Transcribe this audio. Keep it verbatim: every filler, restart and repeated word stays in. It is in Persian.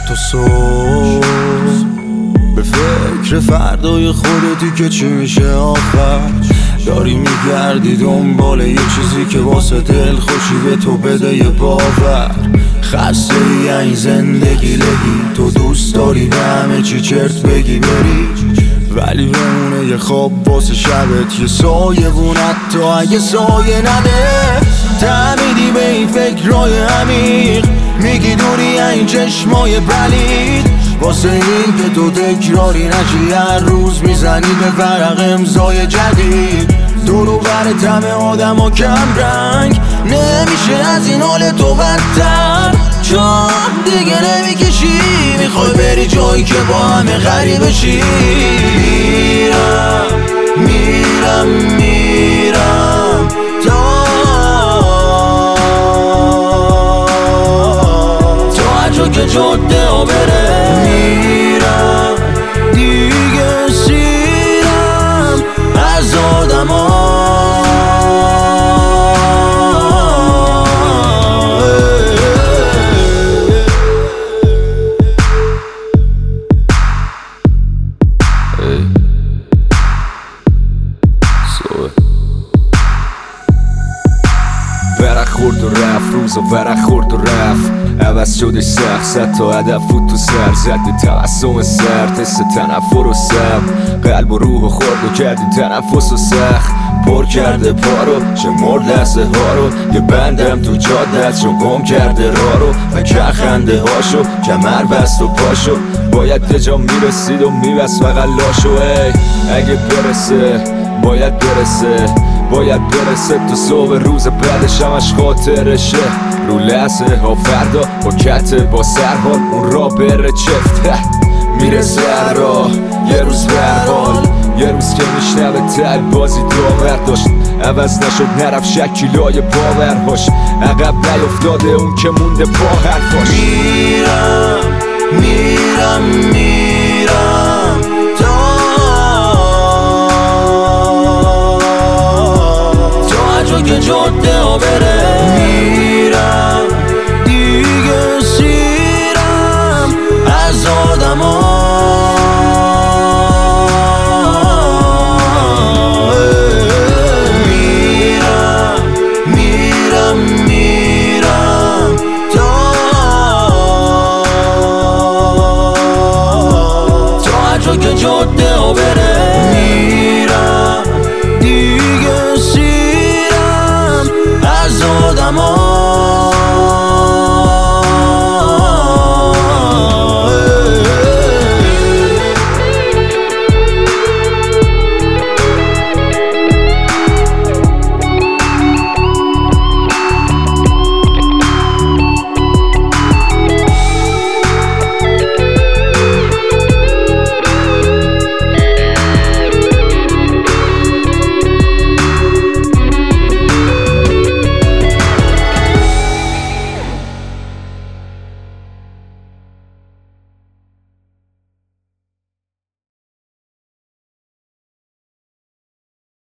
تو صبح به فکر فردای خودتی که چی میشه آخر. داری میگردی دنبال یه چیزی که واسه دل خوشی به تو بده یه باور. خسته ای این زندگی لگی، تو دوست داری به همه چی چرت بگی بری، ولی بمونه یه خواب واسه شبت، یه سایه بونت تو اگه سایه نده. تعمیدی به این فکرهای عمیق، میگی دوری این چشمای پلید، واسه این که تو تکراری نشی هر روز میزنی به ورق امضای جدید. دور و برت همه آدم ها کم رنگ، نمیشه از این حال تو بدتر، چون دیگه نمیکشی میخوای بری جایی که با همه غریبه شی. میرم میرم میرم تا تا هر جا که جاده ها بره. میرم دیگه سیرم از آدم ها. ورق خورد و رفت، روزا ورق خورد و رفت، عوض شدش سخت، صد تا هدف بود تو سر، زد تبسم سرد، حس تنفر و سب، قلب و روح و خورد و کردی تنفس و سخت، پر کرده پارو شمرد لحظه ها رو، یه بندم تو جادت چون گم کرده راه رو، و که خنده هاشو کمر بست و پاشو، باید به جا میرسید و میبست فقط لاشو. ای اگه برسه باید برسه، باید برسه تو صبح روز بعدش همش خاطرشه، رو لحظه ها فردا با کت با سرحال اون را بره چفت. میرسه هر راه یه روز به هر حال، یه روز که میشنوه تل بازی داور داشت، عوض نشد نرفت شکیلای باورهاش، عقب نیفتاده اون که مونده با حرفاش. میرم میرم میرم